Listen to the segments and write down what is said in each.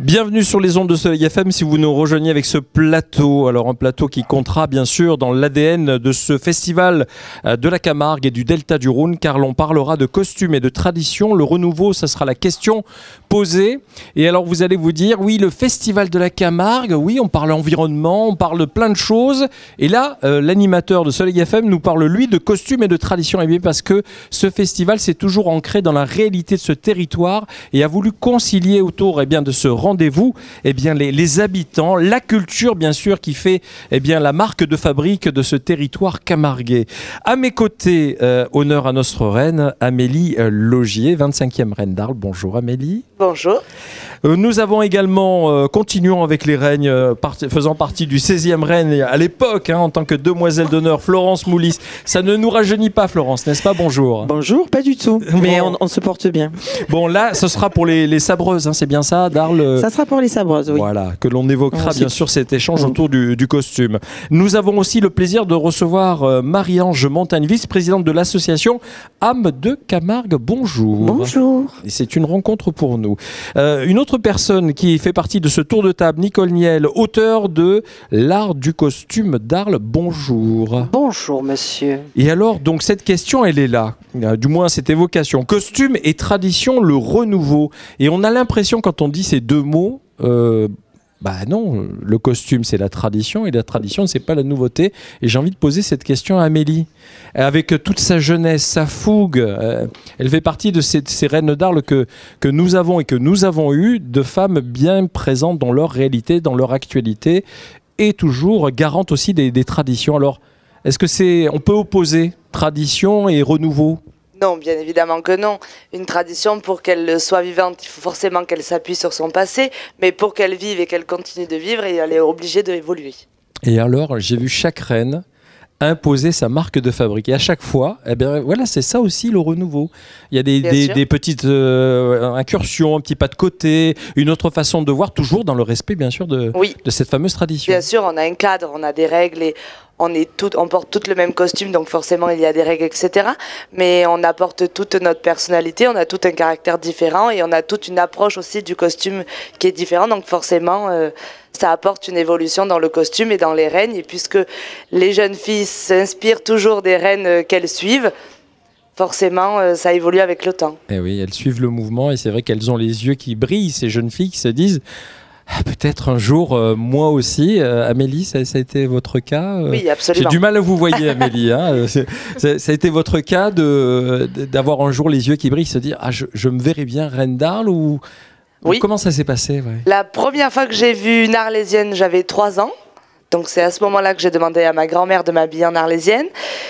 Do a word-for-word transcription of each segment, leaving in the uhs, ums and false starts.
Bienvenue sur les ondes de Soleil F M si vous nous rejoignez avec ce plateau. Alors un plateau qui comptera bien sûr dans l'A D N de ce festival de la Camargue et du Delta du Rhône, car l'on parlera de costumes et de traditions. Le renouveau, ça sera la question posée. Et alors vous allez vous dire, oui, le festival de la Camargue, oui, on parle environnement, on parle de plein de choses. Et là, euh, l'animateur de Soleil F M nous parle, lui, de costumes et de traditions. Et bien parce que ce festival s'est toujours ancré dans la réalité de ce territoire et a voulu concilier autour eh bien, de ce rendez-vous eh bien, les, les habitants, la culture bien sûr qui fait eh bien, la marque de fabrique de ce territoire camarguais. À mes côtés, euh, honneur à notre reine Amélie euh, Laugier, vingt-cinquième reine d'Arles. Bonjour Amélie. Bonjour. Euh, nous avons également, euh, continuons avec les règnes euh, part- faisant partie du seizième règne à l'époque, hein, en tant que demoiselle d'honneur, Florence Moulis. Ça ne nous rajeunit pas Florence, n'est-ce pas? Bonjour. Bonjour, pas du tout, mais bon. on, on se porte bien. Bon là, ce sera pour les, les sabreuses, hein, c'est bien ça d'Arles? Ça sera pour les sabreuses, oui. Voilà, que l'on évoquera Ensuite. bien sûr cet échange mmh. autour du, du costume. Nous avons aussi le plaisir de recevoir euh, Marie-Ange Montagne, vice-présidente de l'association Âme de Camargue. Bonjour. Bonjour. Et c'est une rencontre pour nous. Euh, une autre personne qui fait partie de ce tour de table, Nicole Niel, auteure de L'art du costume d'Arles. Bonjour. Bonjour monsieur. Et alors, donc cette question, elle est là. Euh, du moins, cette évocation. Costume et tradition, le renouveau. Et on a l'impression, quand on dit ces deux mots, euh, bah non, le costume c'est la tradition et la tradition c'est pas la nouveauté. Et j'ai envie de poser cette question à Amélie. Avec toute sa jeunesse, sa fougue, euh, elle fait partie de ces, ces reines d'Arles que, que nous avons et que nous avons eu, de femmes bien présentes dans leur réalité, dans leur actualité, et toujours garantes aussi des, des traditions. Alors, est-ce que c'est, on peut opposer tradition et renouveau ? Non, bien évidemment que non. Une tradition, pour qu'elle soit vivante, il faut forcément qu'elle s'appuie sur son passé, mais pour qu'elle vive et qu'elle continue de vivre, elle est obligée d'évoluer. Et alors, j'ai vu chaque reine imposer sa marque de fabrique. Et à chaque fois, eh bien, voilà, c'est ça aussi le renouveau. Il y a des, des, des petites euh, incursions, un petit pas de côté, une autre façon de voir, toujours dans le respect, bien sûr, de, oui. de cette fameuse tradition. Bien sûr, on a un cadre, on a des règles et on, est tout, on porte toutes le même costume, donc forcément il y a des règles, et cetera. Mais on apporte toute notre personnalité, on a tout un caractère différent et on a toute une approche aussi du costume qui est différente. Donc forcément, euh, ça apporte une évolution dans le costume et dans les règnes. Et puisque les jeunes filles s'inspirent toujours des reines qu'elles suivent, forcément, euh, ça évolue avec le temps. Et oui, elles suivent le mouvement et c'est vrai qu'elles ont les yeux qui brillent, ces jeunes filles qui se disent... Ah, peut-être un jour, euh, moi aussi. Euh, Amélie, ça, ça a été votre cas euh, Oui, absolument. J'ai du mal à vous voyer, Amélie. Hein, c'est, c'est, ça a été votre cas de, d'avoir un jour les yeux qui brillent, se dire ah, je, je me verrais bien reine d'Arles ou... Oui. Comment ça s'est passé ouais. La première fois que j'ai vu une Arlésienne, j'avais trois ans. Donc c'est à ce moment-là que j'ai demandé à ma grand-mère de m'habiller en Arlésienne.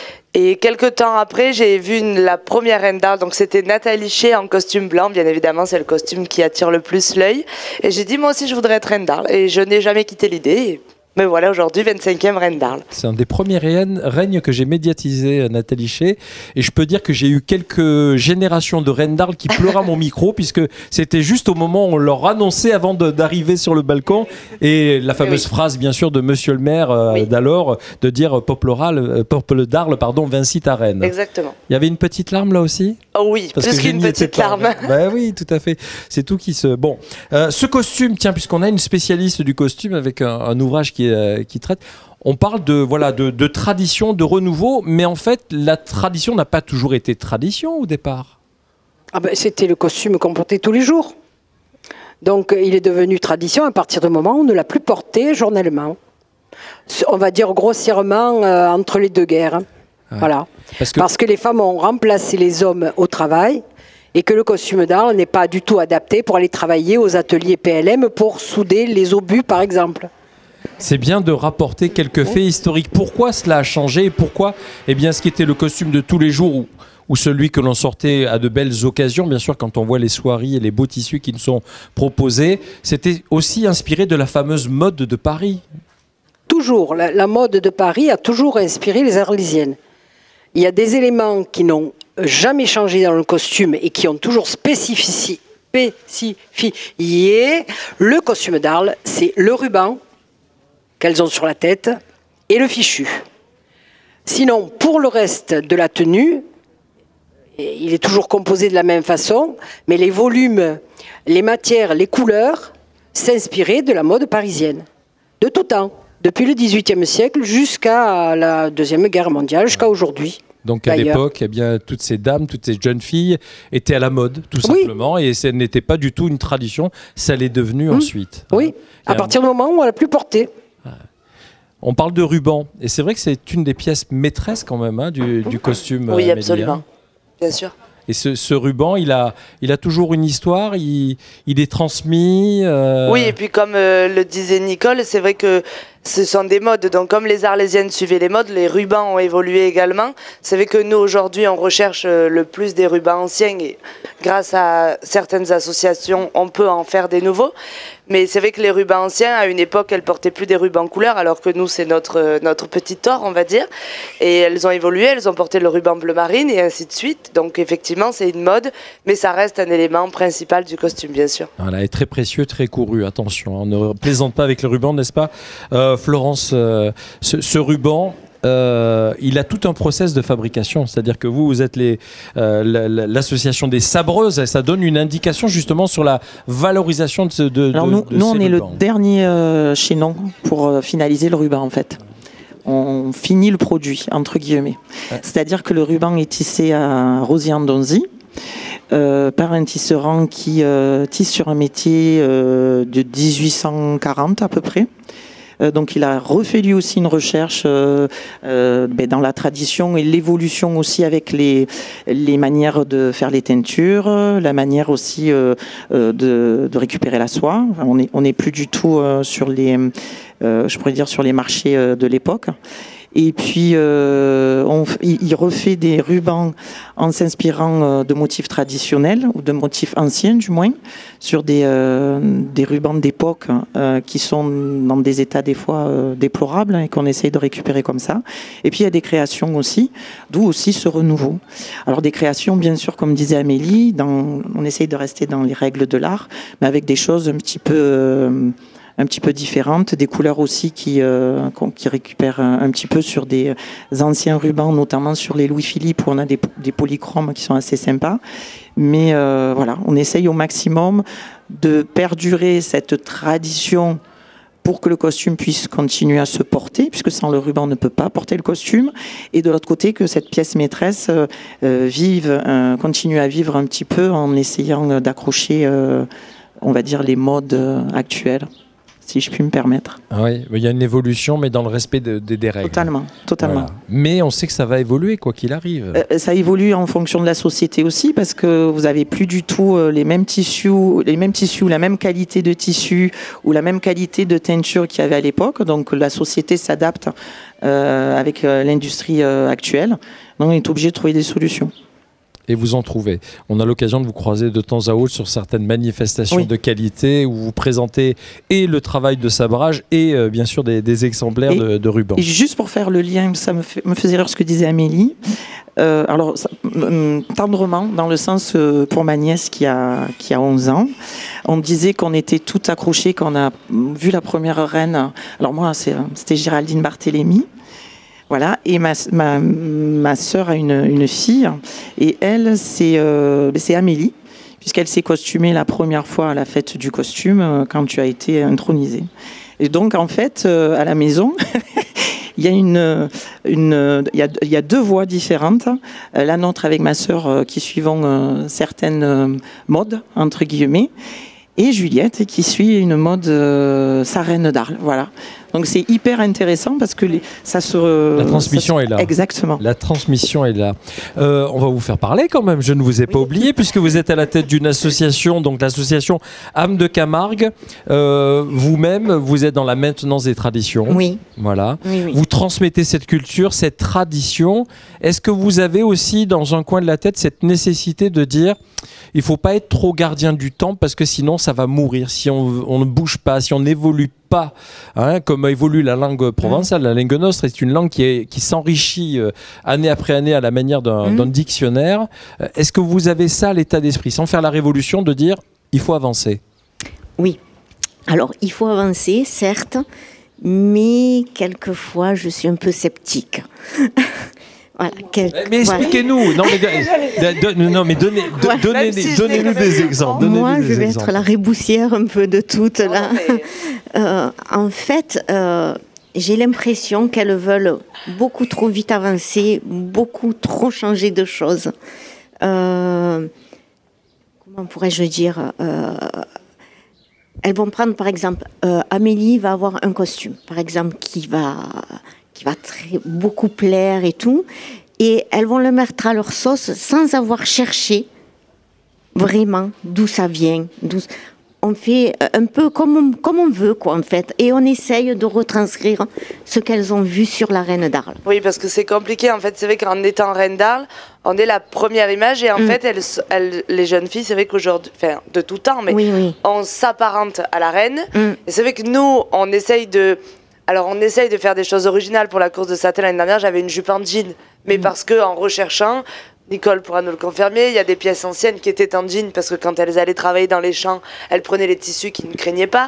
Et quelques temps après, j'ai vu une, la première reine d'Arles, donc c'était Nathalie Ché en costume blanc, bien évidemment, c'est le costume qui attire le plus l'œil. Et j'ai dit, moi aussi, je voudrais être reine d'Arles. Et je n'ai jamais quitté l'idée. Mais voilà, aujourd'hui, vingt-cinquième reine d'Arles. C'est un des premiers règnes que j'ai médiatisé, Nathalie Ché. Et je peux dire que j'ai eu quelques générations de reines d'Arles qui pleuraient à mon micro, puisque c'était juste au moment où on leur annonçait avant de, d'arriver sur le balcon. Et la fameuse oui. phrase, bien sûr, de Monsieur le maire euh, oui. d'alors, de dire Peuple, euh, Peuple d'Arles, pardon, Vinci ta reine. Exactement. Il y avait une petite larme là aussi ? Oh oui, Parce plus qu'une petite larme. Ben oui, tout à fait. C'est tout qui se... Bon, euh, ce costume, tiens, puisqu'on a une spécialiste du costume avec un, un ouvrage qui, euh, qui traite, on parle de, voilà, de, de tradition, de renouveau, mais en fait, la tradition n'a pas toujours été tradition au départ. Ah ben, c'était le costume qu'on portait tous les jours. Donc, il est devenu tradition à partir du moment où on ne l'a plus porté journellement. On va dire grossièrement euh, entre les deux guerres. Ouais. Voilà. Parce que... Parce que les femmes ont remplacé les hommes au travail et que le costume d'Arles n'est pas du tout adapté pour aller travailler aux ateliers P L M pour souder les obus, par exemple. C'est bien de rapporter quelques faits historiques. Pourquoi cela a changé et pourquoi eh bien, ce qui était le costume de tous les jours ou, ou celui que l'on sortait à de belles occasions, bien sûr, quand on voit les soieries et les beaux tissus qui nous sont proposés, c'était aussi inspiré de la fameuse mode de Paris. Toujours. La, la mode de Paris a toujours inspiré les Arlésiennes. Il y a des éléments qui n'ont jamais changé dans le costume et qui ont toujours spécifié, spécifié le costume d'Arles. C'est le ruban qu'elles ont sur la tête et le fichu. Sinon, pour le reste de la tenue, il est toujours composé de la même façon, mais les volumes, les matières, les couleurs s'inspirer de la mode parisienne, de tout temps, depuis le dix-huitième siècle jusqu'à la Deuxième Guerre mondiale, jusqu'à aujourd'hui. Donc à l'époque, eh bien, toutes ces dames, toutes ces jeunes filles étaient à la mode, tout Oui. simplement, et ce n'était pas du tout une tradition, ça l'est devenu mmh. ensuite. Oui, hein. À partir du moment où on l'a plus porté. On parle de ruban, et c'est vrai que c'est une des pièces maîtresses quand même hein, du, du costume. Oui, Amélie, absolument, hein. Bien sûr. Et ce, ce ruban, il a, il a toujours une histoire, il, il est transmis. Euh... Oui, et puis comme euh, le disait Nicole, c'est vrai que ce sont des modes. Donc comme les Arlésiennes suivaient les modes, les rubans ont évolué également. C'est vrai que nous, aujourd'hui, on recherche le plus des rubans anciens et grâce à certaines associations, on peut en faire des nouveaux. Mais c'est vrai que les rubans anciens, à une époque, elles portaient plus des rubans couleur, alors que nous, c'est notre, notre petit tort, on va dire. Et elles ont évolué, elles ont porté le ruban bleu marine et ainsi de suite. Donc effectivement, c'est une mode, mais ça reste un élément principal du costume, bien sûr. Voilà, et très précieux, très couru, attention, on ne plaisante pas avec le ruban, n'est-ce pas euh, Florence, euh, ce, ce ruban... Euh, il a tout un process de fabrication, c'est-à-dire que vous, vous êtes les, euh, l'association des sabreuses, et ça donne une indication justement sur la valorisation de, ce, de, Alors de, nous, de nous ces on est rubans. le dernier euh, chaînon pour euh, finaliser le ruban en fait. On finit le produit, entre guillemets. Ouais. C'est-à-dire que le ruban est tissé à Rosier-en-Donzy. Euh, par un tisserand qui euh, tisse sur un métier euh, de dix-huit cent quarante à peu près. Euh, donc il a refait lui aussi une recherche euh, euh, ben, dans la tradition et l'évolution aussi avec les, les manières de faire les teintures, la manière aussi euh, euh, de, de récupérer la soie. On n'est on est plus du tout euh, sur les, euh, je pourrais dire sur les marchés euh, de l'époque. Et puis, euh, on, il refait des rubans en s'inspirant de motifs traditionnels, ou de motifs anciens du moins, sur des, euh, des rubans d'époque euh, qui sont dans des états des fois euh, déplorables et qu'on essaye de récupérer comme ça. Et puis, il y a des créations aussi, d'où aussi ce renouveau. Alors, des créations, bien sûr, comme disait Amélie, dans, on essaye de rester dans les règles de l'art, mais avec des choses un petit peu... Euh, un petit peu différentes, des couleurs aussi qui, euh, qui récupèrent un, un petit peu sur des anciens rubans, notamment sur les Louis-Philippe où on a des, des polychromes qui sont assez sympas. Mais euh, voilà, on essaye au maximum de perdurer cette tradition pour que le costume puisse continuer à se porter, puisque sans le ruban on ne peut pas porter le costume, et de l'autre côté que cette pièce maîtresse euh, vive, euh, continue à vivre un petit peu en essayant d'accrocher, euh, on va dire, les modes actuels, si je puis me permettre. Ah oui, il y a une évolution, mais dans le respect de, de, des règles. Totalement, totalement. Voilà. Mais on sait que ça va évoluer, quoi qu'il arrive. Euh, ça évolue en fonction de la société aussi, parce que vous n'avez plus du tout euh, les mêmes tissus, les mêmes tissus, la même qualité de tissu ou la même qualité de teinture qu'il y avait à l'époque. Donc la société s'adapte euh, avec euh, l'industrie euh, actuelle. Donc on est obligé de trouver des solutions. Et vous en trouvez. On a l'occasion de vous croiser de temps à autre sur certaines manifestations oui. de qualité où vous présentez et le travail de sabrage et euh, bien sûr des, des exemplaires et, de, de rubans. Et juste pour faire le lien, ça me, fait, me faisait rire ce que disait Amélie. Euh, alors, ça, euh, tendrement, dans le sens, euh, pour ma nièce qui a, qui a onze ans, on disait qu'on était toutes accrochées, qu'on a vu la première reine. Alors moi, c'était Géraldine Barthélemy. Voilà, et ma, ma, ma sœur a une, une fille, et elle, c'est euh, Amélie, puisqu'elle s'est costumée la première fois à la fête du costume, euh, quand tu as été intronisée. Et donc, en fait, euh, à la maison, il y a une, une, il y a, il y a deux voix différentes. Euh, la nôtre avec ma sœur, euh, qui suivons euh, certaines euh, modes, entre guillemets, et Juliette qui suit une mode euh, sa reine d'Arles, voilà. Donc c'est hyper intéressant parce que les, ça se... La transmission ça se, est là. Exactement. La transmission est là. Euh, on va vous faire parler quand même, je ne vous ai pas oui. oublié, puisque vous êtes à la tête d'une association, donc l'association Âme de Camargue. Euh, Vous-même, vous êtes dans la maintenance des traditions. Oui. Voilà. Oui, oui. Vous transmettez cette culture, cette tradition. Est-ce que vous avez aussi dans un coin de la tête cette nécessité de dire il ne faut pas être trop gardien du temps parce que sinon ça va mourir, si on, on ne bouge pas, si on n'évolue pas, hein, comme évolue la langue provençale, mmh. la langue nostre est une langue qui, est, qui s'enrichit euh, année après année à la manière d'un mmh. dictionnaire. Euh, Est-ce que vous avez ça, l'état d'esprit, sans faire la révolution, de dire il faut avancer? Oui. Alors, il faut avancer, certes, mais quelquefois, je suis un peu sceptique. Voilà, quelques, mais expliquez-nous. Voilà. Non, mais, de, de, non, mais donnez, de, ouais. donnez, si donnez-nous des exemples. Donnez Moi, des je vais exemples. être la reboussière un peu de toutes là. Oh, mais... euh, en fait, euh, j'ai l'impression qu'elles veulent beaucoup trop vite avancer, beaucoup trop changer de choses. Euh, comment pourrais-je dire euh, elles vont prendre, par exemple, euh, Amélie va avoir un costume, par exemple, qui va, qui va très, beaucoup plaire et tout, et elles vont le mettre à leur sauce sans avoir cherché vraiment d'où ça vient. D'où... On fait un peu comme on, comme on veut, quoi, en fait, et on essaye de retranscrire ce qu'elles ont vu sur la Reine d'Arles. Oui, parce que c'est compliqué, en fait, c'est vrai qu'en étant Reine d'Arles, on est la première image, et en mmh. fait, elles, elles, les jeunes filles, c'est vrai qu'aujourd'hui, enfin, de tout temps, mais oui, oui. on s'apparente à la Reine, mmh. et c'est vrai que nous, on essaye de... Alors, on essaye de faire des choses originales. Pour la course de Saatel l'année dernière, j'avais une jupe en jean, mais mmh. parce qu'en recherchant... Nicole pourra nous le confirmer, il y a des pièces anciennes qui étaient en jean parce que quand elles allaient travailler dans les champs, elles prenaient les tissus qui ne craignaient pas.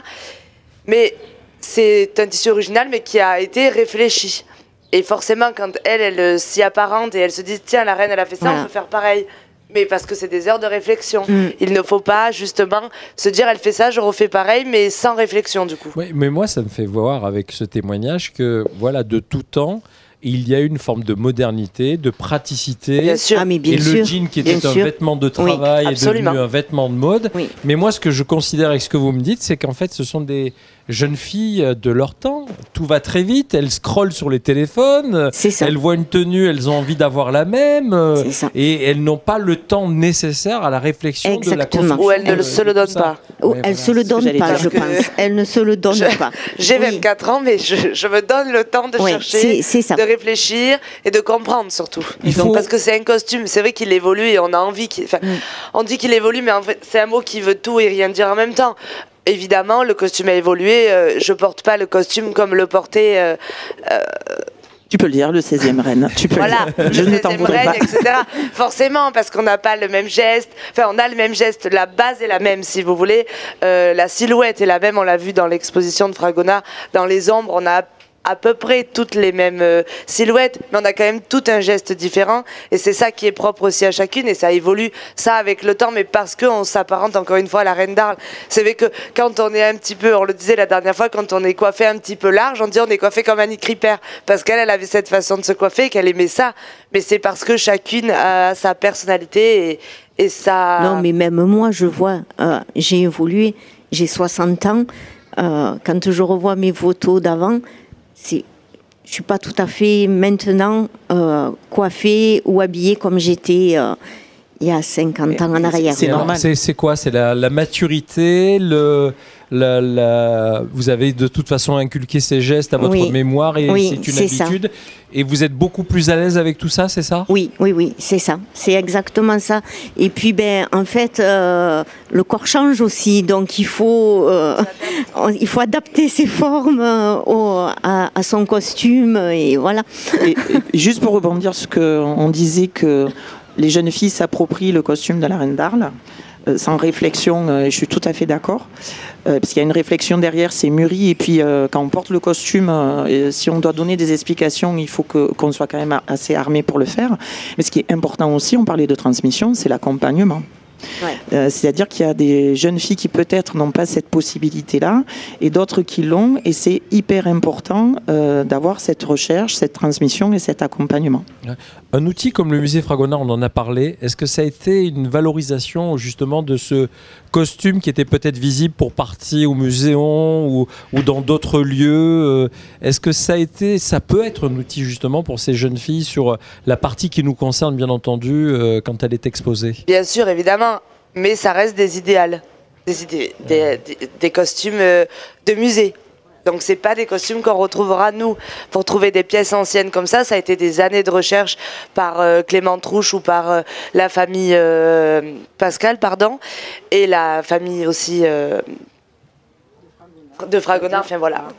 Mais c'est un tissu original mais qui a été réfléchi. Et forcément, quand elles, elles s'y apparentent et elles se disent « Tiens, la reine, elle a fait ça, voilà. On peut faire pareil ». Mais parce que c'est des heures de réflexion. Mm. Il ne faut pas, justement, se dire « Elle fait ça, je refais pareil », mais sans réflexion, du coup. Oui, mais moi, ça me fait voir avec ce témoignage que, voilà, de tout temps, il y a une forme de modernité, de praticité. Bien sûr. Ah, mais bien et sûr. le jean qui était bien un sûr. vêtement de travail oui, est devenu un vêtement de mode. Oui. Mais moi, ce que je considère avec ce que vous me dites, c'est qu'en fait, ce sont des jeunes filles de leur temps. Tout va très vite. Elles scrollent sur les téléphones. C'est ça. Elles voient une tenue, elles ont envie d'avoir la même. C'est ça. Et elles n'ont pas le temps nécessaire à la réflexion Exactement. de la construction. Ou elles ne de, se le donnent pas. Ou elles ne se le donnent pas, je pense. Elles ne se le donnent je, pas. J'ai vingt-quatre oui. ans, mais je, je me donne le temps de oui, chercher, c'est, c'est ça. de réfléchir et de comprendre surtout. Il faut... Parce que c'est un costume, c'est vrai qu'il évolue et on a envie qu'il... Enfin, mm. On dit qu'il évolue, mais en fait, c'est un mot qui veut tout et rien dire en même temps. Évidemment, le costume a évolué. Euh, je porte pas le costume comme le portait... Euh, euh, Tu peux le dire, le seizième reine. Tu peux voilà, le dire. Je le ne t'en voudrais reine, pas. et cetera. Forcément, parce qu'on n'a pas le même geste. Enfin, on a le même geste. La base est la même, si vous voulez. Euh, la silhouette est la même. On l'a vu dans l'exposition de Fragonard. Dans les ombres, on a à peu près toutes les mêmes euh, silhouettes, mais on a quand même tout un geste différent. Et c'est ça qui est propre aussi à chacune. Et ça évolue, ça, avec le temps, mais parce qu'on s'apparente, encore une fois, à la Reine d'Arles. C'est vrai que quand on est un petit peu, on le disait la dernière fois, quand on est coiffé un petit peu large, on dit on est coiffé comme Annie Cripper. Parce qu'elle, elle avait cette façon de se coiffer et qu'elle aimait ça. Mais c'est parce que chacune a sa personnalité et, et ça... Non, mais même moi, je vois, euh, j'ai évolué, j'ai soixante ans. Euh, quand je revois mes photos d'avant, c'est, je ne suis pas tout à fait maintenant euh, coiffée ou habillée comme j'étais euh, il y a cinquante ans en arrière. C'est normal. C'est, c'est quoi? C'est la, la maturité, le, la, la... vous avez de toute façon inculqué ces gestes à votre oui. mémoire et oui, c'est une c'est habitude. Ça. Et vous êtes beaucoup plus à l'aise avec tout ça, c'est ça? Oui, oui, oui, c'est ça. C'est exactement ça. Et puis, ben, en fait, euh, le corps change aussi, donc il faut, euh, il faut adapter ses formes euh, au, à, à son costume et voilà. Et, et juste pour rebondir sur ce qu'on disait que les jeunes filles s'approprient le costume de la Reine d'Arles. Euh, sans réflexion, euh, je suis tout à fait d'accord, euh, parce qu'il y a une réflexion derrière, c'est mûri, et puis euh, quand on porte le costume, euh, si on doit donner des explications, il faut que, qu'on soit quand même assez armé pour le faire. Mais ce qui est important aussi, on parlait de transmission, c'est l'accompagnement. Ouais. Euh, c'est-à-dire qu'il y a des jeunes filles qui peut-être n'ont pas cette possibilité-là et d'autres qui l'ont, et c'est hyper important euh, d'avoir cette recherche, cette transmission et cet accompagnement. Un outil comme le musée Fragonard, on en a parlé, est-ce que ça a été une valorisation justement de ce costume qui était peut-être visible pour partie au muséum ou, ou dans d'autres lieux? Est-ce que ça a été, ça peut être un outil justement pour ces jeunes filles sur la partie qui nous concerne bien entendu euh, quand elle est exposée? Bien sûr, évidemment. Mais ça reste des idéals, des, idées, des, des, des costumes de musée. Donc c'est pas des costumes qu'on retrouvera nous. Pour trouver des pièces anciennes comme ça, ça a été des années de recherche par euh, Clément Trouche ou par euh, la famille euh, Pascal, pardon, et la famille aussi euh, de Fragonard. Enfin voilà.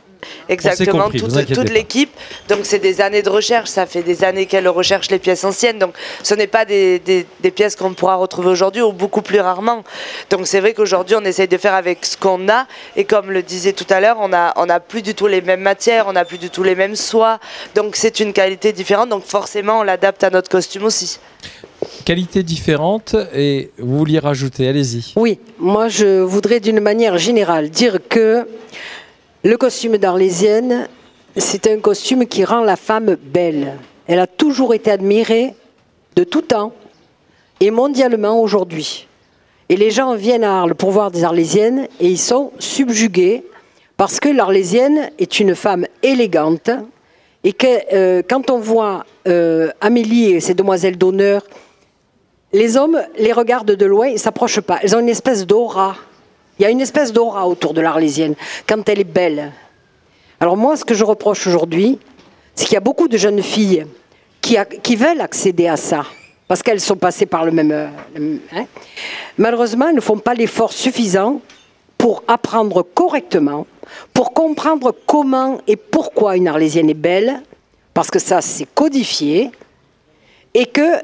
Exactement, compris, toute, toute l'équipe. Donc c'est des années de recherche, ça fait des années qu'elle recherche les pièces anciennes. Donc ce n'est pas des, des, des pièces qu'on pourra retrouver aujourd'hui ou beaucoup plus rarement. Donc c'est vrai qu'aujourd'hui on essaye de faire avec ce qu'on a. Et comme le disait tout à l'heure, on a, on a plus du tout les mêmes matières, on n'a plus du tout les mêmes soies. Donc c'est une qualité différente. Donc forcément on l'adapte à notre costume aussi. Qualité différente, et vous vouliez rajouter, allez-y. Oui, moi je voudrais d'une manière générale dire que le costume d'Arlésienne, c'est un costume qui rend la femme belle. Elle a toujours été admirée de tout temps et mondialement aujourd'hui. Et les gens viennent à Arles pour voir des Arlésiennes et ils sont subjugués parce que l'Arlésienne est une femme élégante et que euh, quand on voit euh, Amélie et ses demoiselles d'honneur, les hommes les regardent de loin et ne s'approchent pas. Elles ont une espèce d'aura. Il y a une espèce d'aura autour de l'Arlésienne quand elle est belle. Alors moi, ce que je reproche aujourd'hui, c'est qu'il y a beaucoup de jeunes filles qui, a, qui veulent accéder à ça, parce qu'elles sont passées par le même... Hein. Malheureusement, elles ne font pas l'effort suffisant pour apprendre correctement, pour comprendre comment et pourquoi une Arlésienne est belle, parce que ça, c'est codifié, et qu'elles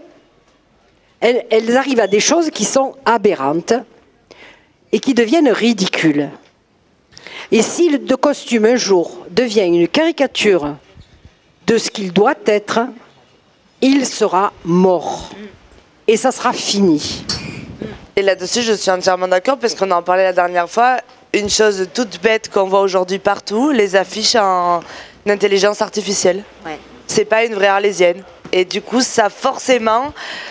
elles arrivent à des choses qui sont aberrantes, et qui deviennent ridicules. Et si le costume un jour devient une caricature de ce qu'il doit être, il sera mort. Et ça sera fini. Et là-dessus, je suis entièrement d'accord, parce qu'on en parlait la dernière fois. Une chose toute bête qu'on voit aujourd'hui partout, les affiches en intelligence artificielle. Ouais. C'est pas une vraie Arlésienne. Et du coup, ça forcément,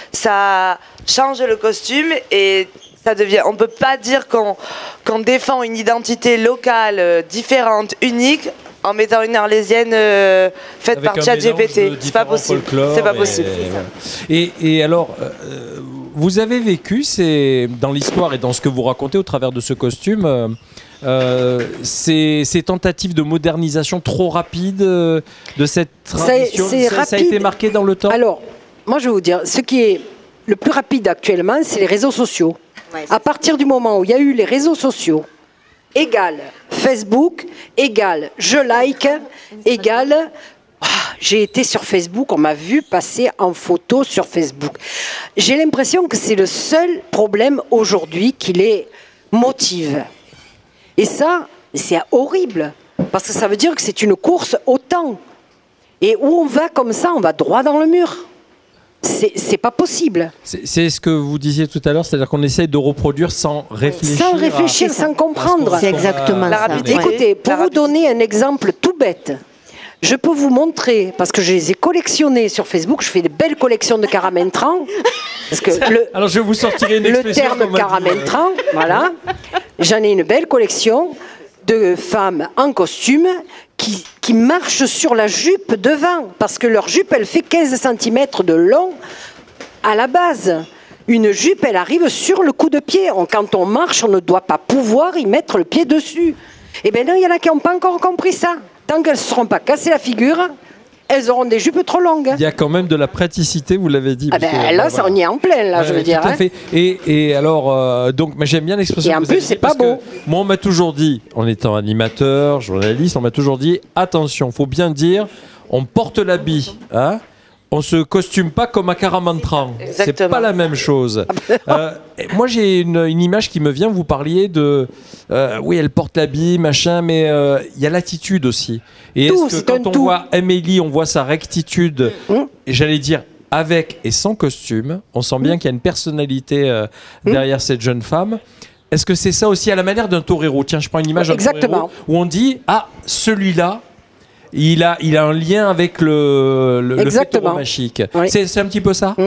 ça change le costume et ça devient. On peut pas dire qu'on qu'on défend une identité locale euh, différente, unique, en mettant une Arlésienne euh, faite avec par ChatGPT. C'est pas possible. C'est pas possible. Et, et, et alors, euh, vous avez vécu c'est dans l'histoire et dans ce que vous racontez au travers de ce costume. Euh, Euh, ces, ces tentatives de modernisation trop rapides euh, de cette tradition, c'est, c'est ça, ça a été marqué dans le temps. Alors, moi je vais vous dire, ce qui est le plus rapide actuellement, c'est les réseaux sociaux. Ouais, à partir du moment où il y a eu les réseaux sociaux, égale Facebook, égale je like, égale oh, j'ai été sur Facebook, on m'a vu passer en photo sur Facebook. J'ai l'impression que c'est le seul problème aujourd'hui qui les motive. Et ça, c'est horrible, parce que ça veut dire que c'est une course au temps. Et où on va comme ça, on va droit dans le mur. C'est, c'est pas possible. C'est, c'est ce que vous disiez tout à l'heure, c'est-à-dire qu'on essaye de reproduire sans réfléchir. Sans réfléchir, à... sans comprendre. C'est exactement la ça. Écoutez, pour vous donner un exemple tout bête, je peux vous montrer, parce que je les ai collectionnés sur Facebook, je fais des belles collections de caramentran. Parce que le, Alors je vous sortirai une le terme caramentran, voilà. J'en ai une belle collection de femmes en costume qui, qui marchent sur la jupe devant, parce que leur jupe, elle fait quinze centimètres de long à la base. Une jupe, elle arrive sur le coup de pied. On, quand on marche, on ne doit pas pouvoir y mettre le pied dessus. Eh bien non, il y en a qui n'ont pas encore compris ça. Tant qu'elles ne se seront pas cassées la figure, elles auront des jupes trop longues. Il y a quand même de la praticité, vous l'avez dit. Ah ben, que, là, ça, voilà. On y est en plein, là, euh, je veux tout dire. Tout à hein. fait. Et, et alors, euh, donc, mais j'aime bien l'expression. Et en que vous plus, avez c'est dit, pas beau. Moi, on m'a toujours dit, en étant animateur, journaliste, on m'a toujours dit, attention, faut bien dire, on porte l'habit, hein. On se costume pas comme à Caramantran. C'est pas la même chose. euh, moi, j'ai une, une image qui me vient. Vous parliez de, euh, oui, elle porte l'habit, machin, mais il euh, y a l'attitude aussi. Et tout, est-ce que quand on tout. voit Amélie, on voit sa rectitude, mmh. et j'allais dire avec et sans costume, on sent bien mmh. qu'il y a une personnalité euh, derrière mmh. cette jeune femme. Est-ce que c'est ça aussi à la manière d'un torero? Tiens, je prends une image d'un torero où on dit ah celui-là. Il a, il a un lien avec le, le, le fait tauromachique. Oui. C'est, c'est un petit peu ça. Mmh.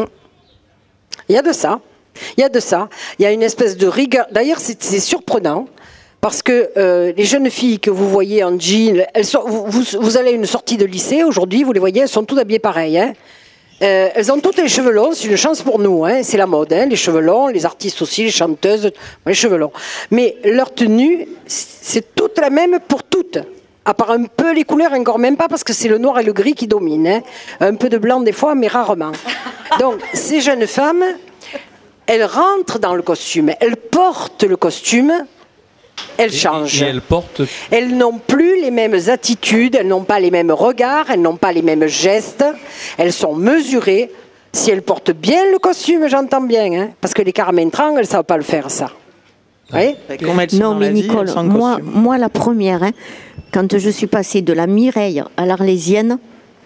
Il y a de ça. Il y a de ça. Il y a une espèce de rigueur. D'ailleurs, c'est, c'est surprenant parce que euh, les jeunes filles que vous voyez en jean, elles sont, vous, vous, vous allez à une sortie de lycée aujourd'hui, vous les voyez, elles sont toutes habillées pareil. Hein. Euh, elles ont toutes les cheveux longs, c'est une chance pour nous. Hein. C'est la mode, hein, les cheveux longs, les artistes aussi, les chanteuses, les cheveux longs. Mais leur tenue, c'est toute la même pour toutes. À part un peu les couleurs, encore même pas, parce que c'est le noir et le gris qui dominent. Hein. Un peu de blanc des fois, mais rarement. Donc, ces jeunes femmes, elles rentrent dans le costume, elles portent le costume elles Et, changent. et elles portent. Elles n'ont plus les mêmes attitudes, elles n'ont pas les mêmes regards, elles n'ont pas les mêmes gestes. Elles sont mesurées. Si elles portent bien le costume, j'entends bien, hein, parce que les Carmentrans, elles ne savent pas le faire, ça. Oui. Non, mais Nicole, moi, moi la première, hein, quand je suis passée de la Mireille à l'Arlésienne,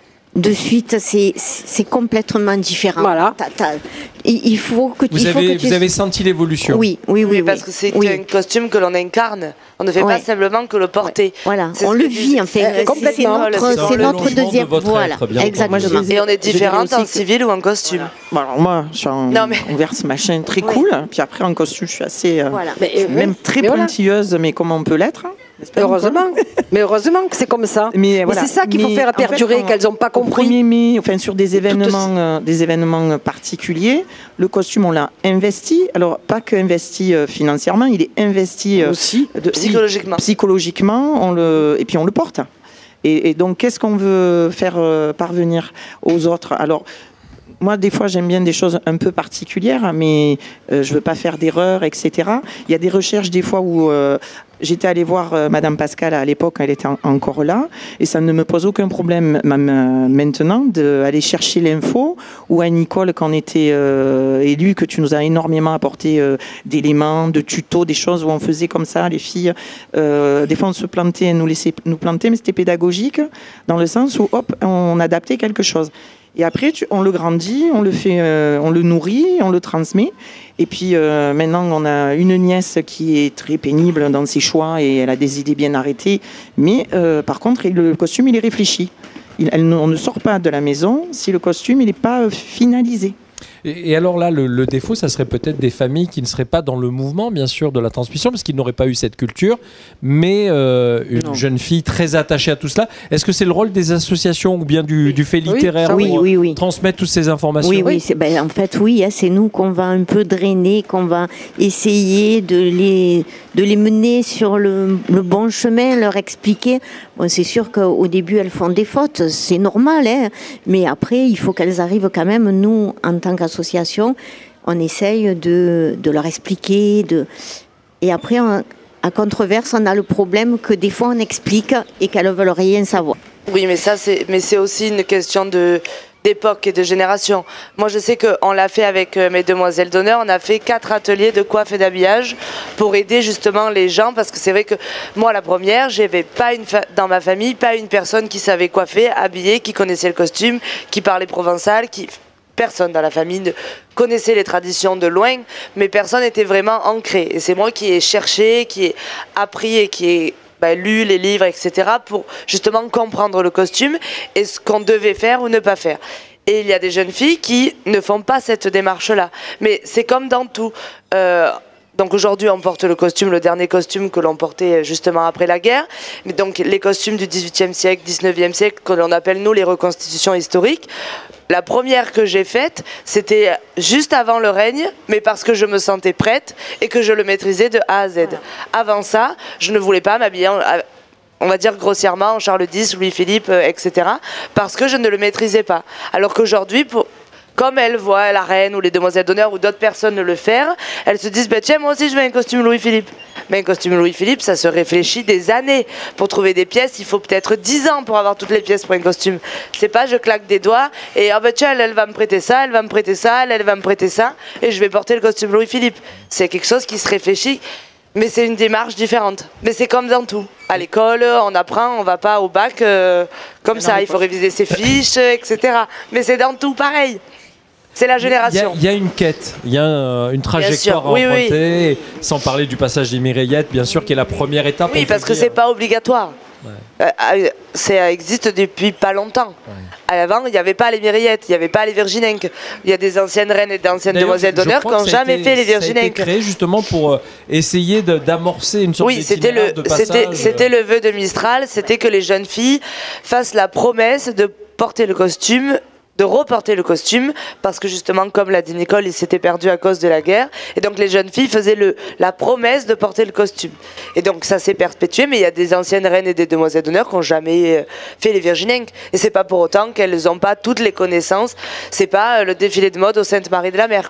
de suite, c'est, c'est complètement différent. Voilà. T'as, t'as, il faut que tu... Vous, il faut avez, que tu... vous avez senti l'évolution. Oui, oui, oui. Oui, parce oui. que c'est oui. un costume que l'on incarne. On ne fait Ouais. pas simplement que le porter. Ouais. Voilà, C'est on ce le que vit, tu- en fait. Euh, C'est, complètement. c'est notre, C'est c'est le notre prolongement deuxième... de votre Voilà, être, bien exactement. entendu. Et on est Je dirais différentes en aussi que- civil ou en costume. Bon, alors moi, je suis en, Non, mais- en verse machin très cool. Puis après, en costume, je suis assez. euh, Voilà. Mais, je suis euh, même oui. très Mais voilà. pointilleuse, mais comme on peut l'être. hein, n'est-ce pas, Heureusement, mais heureusement que c'est comme ça. Mais, Mais voilà. c'est ça qu'il faut Mais faire en fait, perdurer, quand- qu'elles n'ont pas Au compris. premier mai, enfin sur des événements, Toutes- euh, des événements particuliers, le costume on l'a investi. Alors pas que investi euh, financièrement, il est investi euh, Aussi. de- Psychologiquement. oui, psychologiquement, on le et puis on le porte. Et, et donc qu'est-ce qu'on veut faire euh, parvenir aux autres? Alors moi, des fois, j'aime bien des choses un peu particulières, mais euh, je veux pas faire d'erreurs, et cetera. Il y a des recherches des fois où euh, j'étais allée voir euh, Madame Pascal à l'époque, elle était en- encore là, et ça ne me pose aucun problème même, euh, maintenant d'aller chercher l'info, ou à Nicole, quand on était euh, élue, que tu nous as énormément apporté euh, d'éléments, de tutos, des choses où on faisait comme ça, les filles. Euh, des fois, on se plantait, elles nous laissaient nous planter, mais c'était pédagogique, dans le sens où, hop, on adaptait quelque chose. Et après, tu, on le grandit, on le fait, euh, on le nourrit, on le transmet. Et puis euh, maintenant, on a une nièce qui est très pénible dans ses choix et elle a des idées bien arrêtées. Mais euh, par contre, le costume, il est réfléchi. Il, elle, on ne sort pas de la maison si le costume, il n'est pas euh, finalisé. Et, et alors là, le, le défaut, ça serait peut-être des familles qui ne seraient pas dans le mouvement, bien sûr, de la transmission, parce qu'ils n'auraient pas eu cette culture, mais euh, une Non. jeune fille très attachée à tout cela. Est-ce que c'est le rôle des associations ou bien du, du fait Oui, littéraire ça, oui, pour oui, oui. transmettre toutes ces informations? Oui, oui, c'est, ben, en fait, oui, hein, c'est nous qu'on va un peu drainer, qu'on va essayer de les, de les mener sur le, le bon chemin, leur expliquer. Bon, c'est sûr qu'au début, elles font des fautes, c'est normal, hein, mais après, il faut qu'elles arrivent quand même, nous, en tant qu'association, on essaye de, de leur expliquer, de... et après, on- à controverse, on a le problème que des fois, on explique et qu'elles ne veulent rien savoir. Oui, mais ça, c'est, mais c'est aussi une question de d'époque et de génération. Moi, je sais qu'on l'a fait avec euh, mes demoiselles d'honneur. On a fait quatre ateliers de coiffe et d'habillage pour aider justement les gens, parce que c'est vrai que moi, la première, j'avais pas une fa- dans ma famille pas une personne qui savait coiffer, habiller, qui connaissait le costume, qui parlait provençal, qui personne dans la famille ne connaissait les traditions de loin, mais personne n'était vraiment ancré. Et c'est moi qui ai cherché, qui ai appris et qui ai bah, lu les livres, et cetera, pour justement comprendre le costume et ce qu'on devait faire ou ne pas faire. Et il y a des jeunes filles qui ne font pas cette démarche-là. Mais c'est comme dans tout. Euh, donc aujourd'hui, on porte le costume, le dernier costume que l'on portait justement après la guerre. Mais donc les costumes du dix-huitième siècle, dix-neuvième siècle, que l'on appelle nous les reconstitutions historiques. La première que j'ai faite, c'était juste avant le règne, mais parce que je me sentais prête et que je le maîtrisais de A à Z. Avant ça, je ne voulais pas m'habiller, en- on va dire grossièrement, en Charles X, Louis-Philippe, euh, et cetera, parce que je ne le maîtrisais pas. Alors qu'aujourd'hui, pour... comme elles voient la reine ou les demoiselles d'honneur ou d'autres personnes le faire, elles se disent bah, tiens, moi aussi je veux un costume Louis-Philippe. Mais un costume Louis-Philippe, ça se réfléchit des années. Pour trouver des pièces, il faut peut-être dix ans pour avoir toutes les pièces pour un costume. C'est pas je claque des doigts et ah bah tiens, elle, elle va me prêter ça, elle va me prêter ça, elle, elle va me prêter ça et je vais porter le costume Louis-Philippe. C'est quelque chose qui se réfléchit. Mais c'est une démarche différente. Mais c'est comme dans tout. À l'école, on apprend, on va pas au bac euh, comme Non, ça. mais Il faut pas- réviser ses fiches, et cetera. Mais c'est dans tout pareil. C'est la Il y, a, génération. il y a une quête, il y a euh, une trajectoire sûr, à oui, oui. emprunter, et sans parler du passage des Mireillettes, bien sûr, qui est la première étape. Oui, on parce peut que dire. c'est pas obligatoire. Ouais. Euh, euh, ça existe depuis pas longtemps. À l'avant, il n'y avait pas les Mireillettes, il n'y avait pas les Virginenques. Il y a des anciennes reines et d'anciennes D'ailleurs, demoiselles je- je d'honneur crois qui n'ont que ça a jamais été- fait les Ça a été Virginenques. créé justement pour euh, essayer de- d'amorcer une sorte Oui, c'était le, d'itinéraire de passage. c'était, c'était le vœu de Mistral, c'était que les jeunes filles fassent la promesse de porter le costume, de reporter le costume, parce que justement, comme l'a dit Nicole, il s'était perdu à cause de la guerre, et donc les jeunes filles faisaient le, la promesse de porter le costume. Et donc ça s'est perpétué, mais il y a des anciennes reines et des demoiselles d'honneur qui n'ont jamais euh, fait les Virginenques, et c'est pas pour autant qu'elles n'ont pas toutes les connaissances. C'est pas euh, le défilé de mode au Sainte-Marie de la Mer, quoi.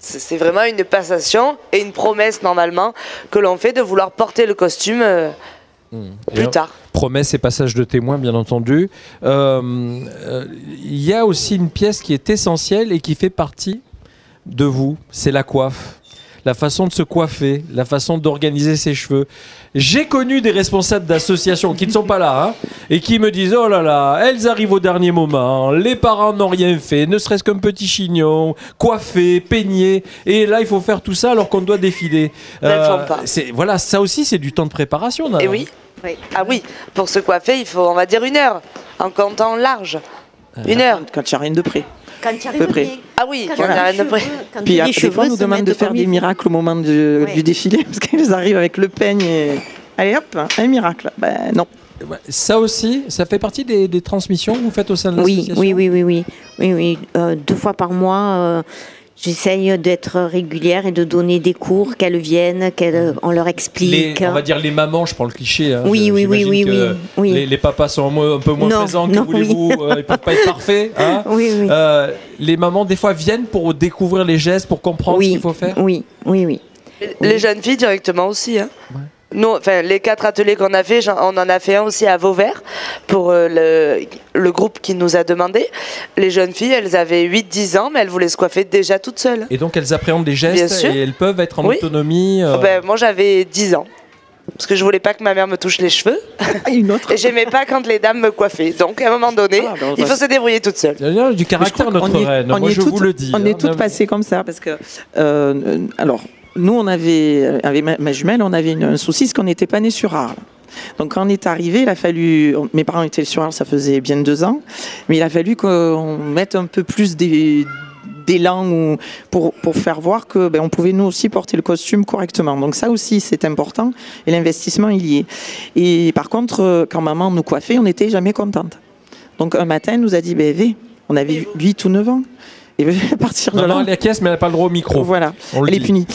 c'est vraiment une passation et une promesse normalement que l'on fait de vouloir porter le costume euh, mmh. plus et tard. Promesse et passage de témoin, bien entendu. Il euh, euh, y a aussi une pièce qui est essentielle et qui fait partie de vous, c'est la coiffe. La façon de se coiffer, la façon d'organiser ses cheveux. J'ai connu des responsables d'associations qui ne sont pas là, hein, et qui me disent « Oh là là, elles arrivent au dernier moment, les parents n'ont rien fait, ne serait-ce qu'un petit chignon, coiffé, peigné, et là il faut faire tout ça alors qu'on doit défiler. » euh, c'est, Voilà, ça aussi c'est du temps de préparation. Et oui. oui. Ah oui, pour se coiffer, il faut, on va dire, une heure, en comptant large. Une heure. Quand il n'y a rien de près. Quand il arrive bien. Ah oui, quand il n'y a rien de près. Puis après, des fois, on nous demande de faire des miracles au moment de, ouais. du défilé, parce qu'elles arrivent avec le peigne et... Allez hop, un miracle. Ben non. Ça aussi, ça fait partie des, des transmissions que vous faites au sein de l'association ? Oui, oui, oui, oui. oui, oui. Euh, deux fois par mois, euh, j'essaye d'être régulière et de donner des cours, qu'elles viennent, qu'on leur explique. Les, on va dire les mamans, je prends le cliché. Hein, oui, oui, oui, oui, oui, oui. Les, les papas sont un peu moins non, présents, que non, voulez-vous, oui. euh, ils ne peuvent pas être parfaits. Hein. Oui, oui. Euh, les mamans, des fois, viennent pour découvrir les gestes, pour comprendre oui, ce qu'il faut faire. Oui, oui, oui. Les oui. jeunes filles directement aussi. Hein. Ouais. Nous, enfin, les quatre ateliers qu'on a fait, on en a fait un aussi à Vauvert pour euh, le, le groupe qui nous a demandé. Les jeunes filles, elles avaient huit dix ans, mais elles voulaient se coiffer déjà toutes seules. Et donc elles appréhendent des gestes et elles peuvent être en oui. autonomie. Euh... Ben, moi, j'avais dix ans. Parce que je voulais pas que ma mère me touche les cheveux. Une autre. Et j'aimais pas quand les dames me coiffaient. Donc, à un moment donné, ah, ben, il faut se débrouiller toute seule. Il y a du caractère, notre on est, reine. On moi, je toutes, vous le dis. On hein, est toutes passées comme ça. Parce que, euh, alors, nous, on avait, avec ma, ma jumelle, on avait une, un souci, c'est qu'on n'était pas nés sur Arles. Donc, quand on est arrivé, il a fallu. On, mes parents étaient sur Arles, ça faisait bien deux ans. Mais il a fallu qu'on mette un peu plus des. d'élan ou pour, pour faire voir que ben, on pouvait nous aussi porter le costume correctement. Donc ça aussi c'est important et l'investissement il y est. Et par contre quand maman nous coiffait on n'était jamais contente. Donc un matin elle nous a dit ben V, on avait huit ou neuf ans. Et à partir de non, là, non, elle est à caisse mais elle n'a pas le droit au micro. Voilà, on elle est punie.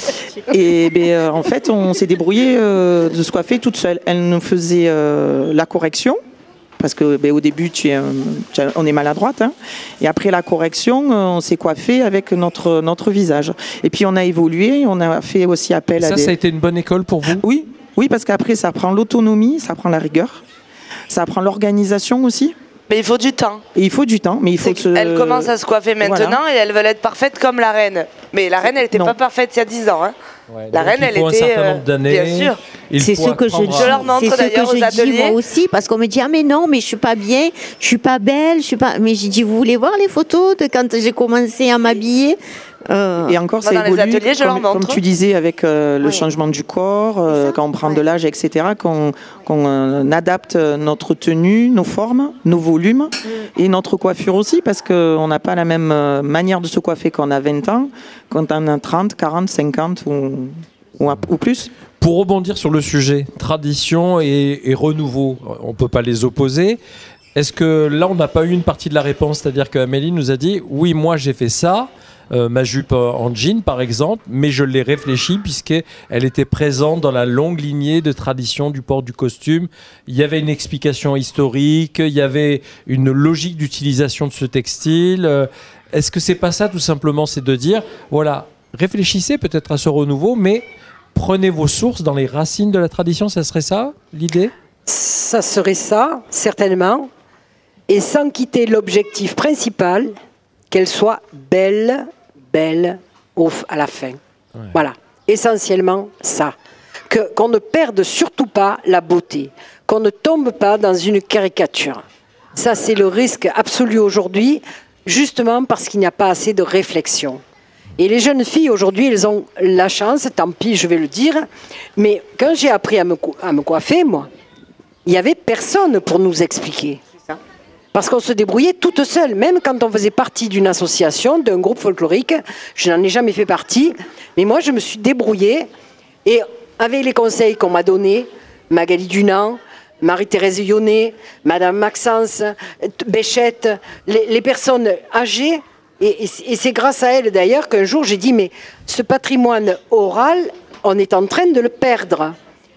Et ben, euh, en fait on s'est débrouillé euh, de se coiffer toute seule. Elle nous faisait euh, la correction. Parce que ben, au début, tu es, tu es, on est maladroite. Hein. Et après la correction, on s'est coiffé avec notre, notre visage. Et puis on a évolué, on a fait aussi appel ça, à des... Ça a été une bonne école pour vous ? Oui, oui, parce qu'après, ça prend l'autonomie, ça prend la rigueur, ça prend l'organisation aussi. Mais il faut du temps. Et il faut du temps, mais il faut que... Elle commence à se coiffer maintenant voilà. Et elles veulent être parfaites comme la reine. Mais la reine, elle n'était pas parfaite il y a dix ans. Hein. Ouais, la reine, elle était. Un euh, bien sûr. C'est ce que je dis. Je leur montre d'ailleurs aux ateliers. Moi aussi, parce qu'on me dit ah mais non, mais je suis pas bien, je suis pas belle, je suis pas. Mais j'ai dit vous voulez voir les photos de quand j'ai commencé à m'habiller. Euh, et encore, ça évolue, ateliers, comme, comme tu disais, avec euh, le oui. changement du corps, euh, quand on prend ouais. de l'âge, et cetera, qu'on, qu'on euh, adapte notre tenue, nos formes, nos volumes, mm. et notre coiffure aussi, parce qu'on n'a pas la même euh, manière de se coiffer quand on a vingt ans, quand on a trente, quarante, cinquante ou, ou, ou plus. Pour rebondir sur le sujet, tradition et, et renouveau, on ne peut pas les opposer. Est-ce que là, on n'a pas eu une partie de la réponse ? C'est-à-dire qu'Amélie nous a dit, oui, moi j'ai fait ça, Euh, ma jupe en jean par exemple, mais je l'ai réfléchi puisqu'elle était présente dans la longue lignée de tradition du port du costume. Il y avait une explication historique, il y avait une logique d'utilisation de ce textile. Euh, est-ce que c'est pas ça tout simplement, c'est de dire, voilà, réfléchissez peut-être à ce renouveau, mais prenez vos sources dans les racines de la tradition, ça serait ça l'idée ? Ça serait ça, certainement, et sans quitter l'objectif principal, qu'elle soit belle, belle au, à la fin. Ouais. Voilà, essentiellement ça. Que, qu'on ne perde surtout pas la beauté, qu'on ne tombe pas dans une caricature. Ça, c'est le risque absolu aujourd'hui, justement parce qu'il n'y a pas assez de réflexion. Et les jeunes filles, aujourd'hui, elles ont la chance, tant pis, je vais le dire, mais quand j'ai appris à me, à me coiffer, moi, il n'y avait personne pour nous expliquer. Parce qu'on se débrouillait toute seule, même quand on faisait partie d'une association, d'un groupe folklorique. Je n'en ai jamais fait partie, mais moi je me suis débrouillée. Et avec les conseils qu'on m'a donnés, Magali Dunant, Marie-Thérèse Yonnet, Madame Maxence, Béchette, les, les personnes âgées, et, et, et c'est grâce à elles d'ailleurs qu'un jour j'ai dit, mais ce patrimoine oral, on est en train de le perdre.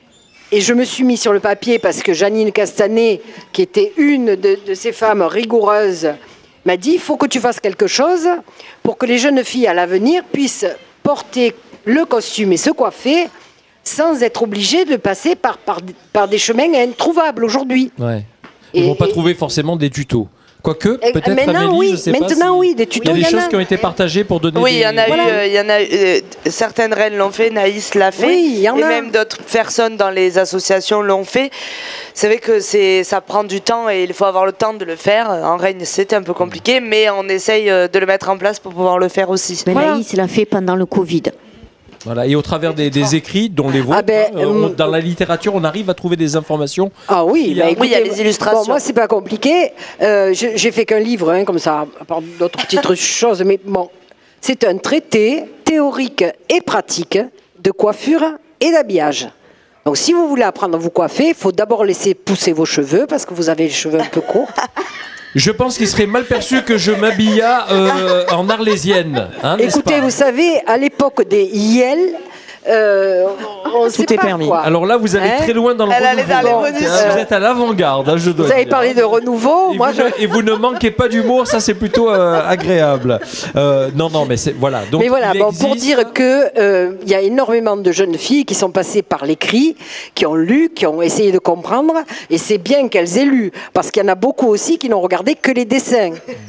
Et je me suis mis sur le papier parce que Janine Castanet, qui était une de, de ces femmes rigoureuses, m'a dit « il faut que tu fasses quelque chose pour que les jeunes filles à l'avenir puissent porter le costume et se coiffer sans être obligé de passer par, par, par des chemins introuvables aujourd'hui. Ouais. Ils ne vont pas et... trouver forcément des tutos. Quoique, peut-être Amélie, oui, je sais maintenant, pas si... oui, des tutos. Il y a des y choses a... qui ont été partagées pour donner oui, des... il y en a voilà. eu, euh, il y en a eu, euh, certaines reines l'ont fait, Naïs l'a fait, oui, y en et a. même d'autres personnes dans les associations l'ont fait. C'est vrai que c'est, ça prend du temps et il faut avoir le temps de le faire. En reine, c'était un peu compliqué, mais on essaye de le mettre en place pour pouvoir le faire aussi. Mais voilà. Naïs l'a fait pendant le Covid. Voilà, et au travers des, des écrits, dont les vôtres, ah ben, hein, on, dans la littérature, on arrive à trouver des informations. Ah oui, il y a, bah, écoutez, oui, il y a les illustrations. Bon, moi, c'est pas compliqué. Euh, j'ai, j'ai fait qu'un livre, hein, comme ça, à part d'autres petites choses. Mais bon, c'est un traité théorique et pratique de coiffure et d'habillage. Donc, si vous voulez apprendre à vous coiffer, il faut d'abord laisser pousser vos cheveux, parce que vous avez les cheveux un peu courts. Je pense qu'il serait mal perçu que je m'habilla euh, en arlésienne. Hein, écoutez, vous savez, à l'époque des Yel, euh, on tout est pas permis. Quoi. Alors là, vous allez hein très loin dans le Elle renouveau. allait dans Hein, les vous êtes à l'avant-garde, hein, je dois Vous avez dire. parlé de renouveau. Et, moi, vous, je... et vous ne manquez pas d'humour, ça c'est plutôt euh, agréable. Euh, non, non, mais c'est voilà. Donc, mais voilà, bon, existe... pour dire que il euh, y a énormément de jeunes filles qui sont passées par l'écrit, qui ont lu, qui ont essayé de comprendre, et c'est bien qu'elles aient lu, parce qu'il y en a beaucoup aussi qui n'ont regardé que les dessins.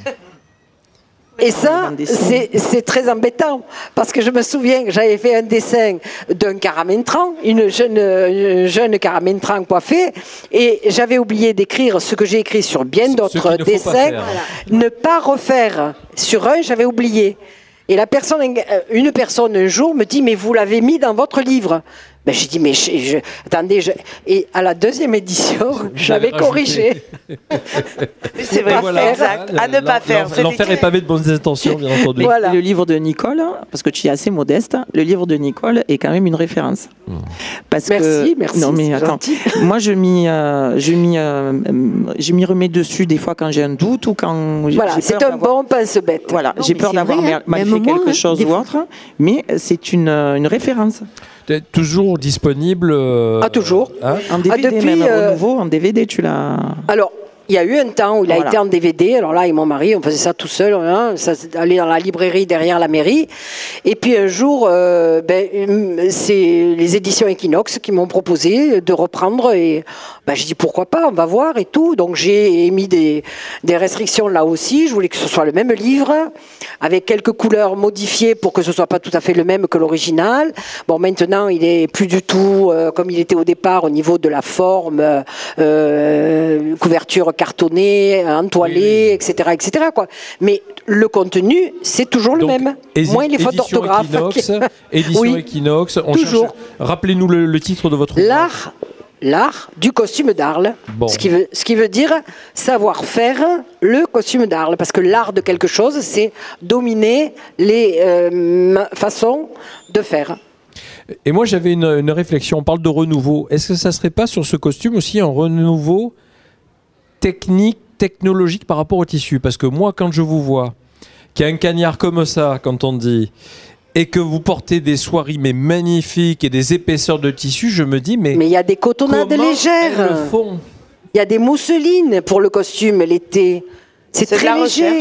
Et ça, c'est, c'est très embêtant, parce que je me souviens que j'avais fait un dessin d'un caramentran, une jeune, une jeune caramentran coiffée, et j'avais oublié d'écrire ce que j'ai écrit sur bien d'autres dessins. Pas ne pas refaire. Sur un, j'avais oublié. Et la personne, une personne un jour me dit, mais vous l'avez mis dans votre livre. Ben, j'ai dit, mais je, je, attendez, je... et à la deuxième édition, j'avais corrigé. C'est vrai, voilà, exact. À ne pas faire. L'enfer est pavé de bonnes intentions, bien entendu. Mais voilà. Le livre de Nicole, parce que tu es assez modeste, le livre de Nicole est quand même une référence. Mmh. Parce merci, que... merci. Non, mais attends. Moi, je m'y, euh, je, m'y, euh, je m'y remets dessus des fois quand j'ai un doute ou quand. Voilà, j'ai c'est peur un bon pince-bête. Voilà, non, j'ai peur d'avoir vrai, mal fait quelque moi, chose ou autre, mais c'est une, une référence. Toujours disponible euh, Ah, toujours hein en D V D, ah, depuis, même euh... renouveau, en D V D, tu l'as... Alors, il y a eu un temps où il a voilà. été en D V D. Alors là, et mon mari, on faisait ça tout seul. Hein, ça allait dans la librairie derrière la mairie. Et puis un jour, euh, ben, c'est les éditions Equinox qui m'ont proposé de reprendre. Et ben, j'ai dit pourquoi pas, on va voir et tout. Donc j'ai émis des, des restrictions là aussi. Je voulais que ce soit le même livre, avec quelques couleurs modifiées pour que ce soit pas tout à fait le même que l'original. Bon, maintenant, il est plus du tout euh, comme il était au départ au niveau de la forme, euh, couverture cartonné, entoilé, oui, oui. et cetera, et cetera, quoi. Mais le contenu, c'est toujours donc, le même. Ési- Moins les fautes d'orthographe. Equinox, qui... édition oui, Equinox. On toujours. Cherche... Rappelez-nous le, le titre de votre L'art, l'art du costume d'Arles. Bon. Ce qui veut, ce qui veut dire savoir faire le costume d'Arles. Parce que l'art de quelque chose, c'est dominer les euh, façons de faire. Et moi, j'avais une, une réflexion. On parle de renouveau. Est-ce que ça ne serait pas sur ce costume aussi un renouveau technique, technologique par rapport au tissu? Parce que moi, quand je vous vois, qu'il y a un cagnard comme ça, quand on dit, et que vous portez des soieries mais magnifiques et des épaisseurs de tissu, je me dis, mais... Mais il y a des cotonnades légères. Elles le font. Il y a des mousselines pour le costume l'été. C'est, c'est très léger.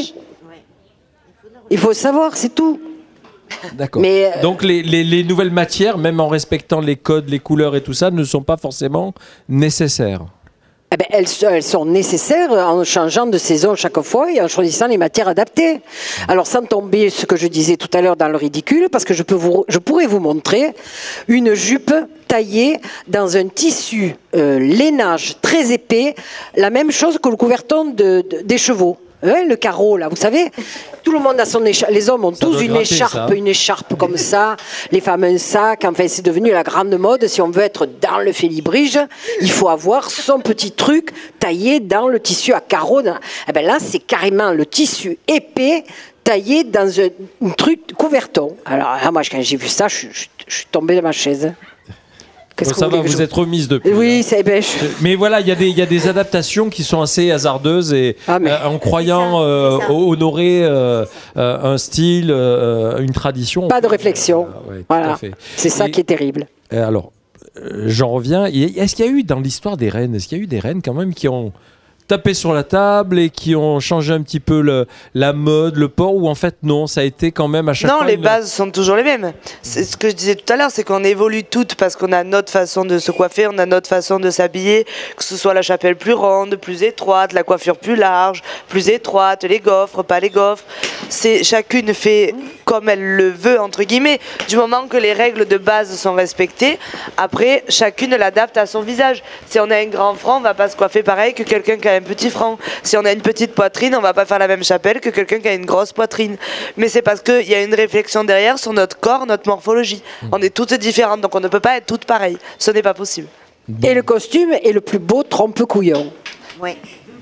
Il faut savoir, c'est tout. D'accord. Mais euh... Donc les, les, les nouvelles matières, même en respectant les codes, les couleurs et tout ça, ne sont pas forcément nécessaires. Eh ben, elles, elles sont nécessaires en changeant de saison chaque fois et en choisissant les matières adaptées. Alors sans tomber ce que je disais tout à l'heure dans le ridicule, parce que je, peux vous, je pourrais vous montrer une jupe taillée dans un tissu euh, lainage très épais, la même chose que le couverton de, de, des chevaux. Hein, le carreau, là, vous savez, tout le monde a son écharpe. Les hommes ont ça tous une gratter, écharpe, ça. une écharpe comme ça. Les femmes un sac. Enfin, c'est devenu la grande mode. Si on veut être dans le félibrige, il faut avoir son petit truc taillé dans le tissu à carreaux. Eh ben là, c'est carrément le tissu épais taillé dans un, un truc couverton. Alors, moi, quand j'ai vu ça, je, je, je suis tombée de ma chaise. Bon, ça va, vous je... êtes remise depuis. Oui, hein. c'est bêche. Mais voilà, il y, y a des adaptations qui sont assez hasardeuses et ah, mais... euh, en croyant ça, euh, honorer euh, euh, un style, euh, une tradition. Pas de réflexion. Euh, ouais, voilà. C'est ça et, qui est terrible. Alors, euh, j'en reviens. Est-ce qu'il y a eu dans l'histoire des reines, est-ce qu'il y a eu des reines quand même qui ont tapé sur la table et qui ont changé un petit peu le, la mode, le port, ou en fait non, ça a été quand même à chaque non, fois... Non, les une... bases sont toujours les mêmes. C'est ce que je disais tout à l'heure, c'est qu'on évolue toutes parce qu'on a notre façon de se coiffer, on a notre façon de s'habiller, que ce soit la chapelle plus ronde, plus étroite, la coiffure plus large, plus étroite, les gaufres, pas les gaufres. C'est, chacune fait comme elle le veut, entre guillemets, du moment que les règles de base sont respectées. Après, chacune l'adapte à son visage. Si on a un grand front, on va pas se coiffer pareil que quelqu'un qui a un petit front. Si on a une petite poitrine, on va pas faire la même chapelle que quelqu'un qui a une grosse poitrine. Mais c'est parce qu'il y a une réflexion derrière sur notre corps, notre morphologie. Mmh. On est toutes différentes, donc on ne peut pas être toutes pareilles. Ce n'est pas possible. Et le costume est le plus beau trompe-couillon. Ouais.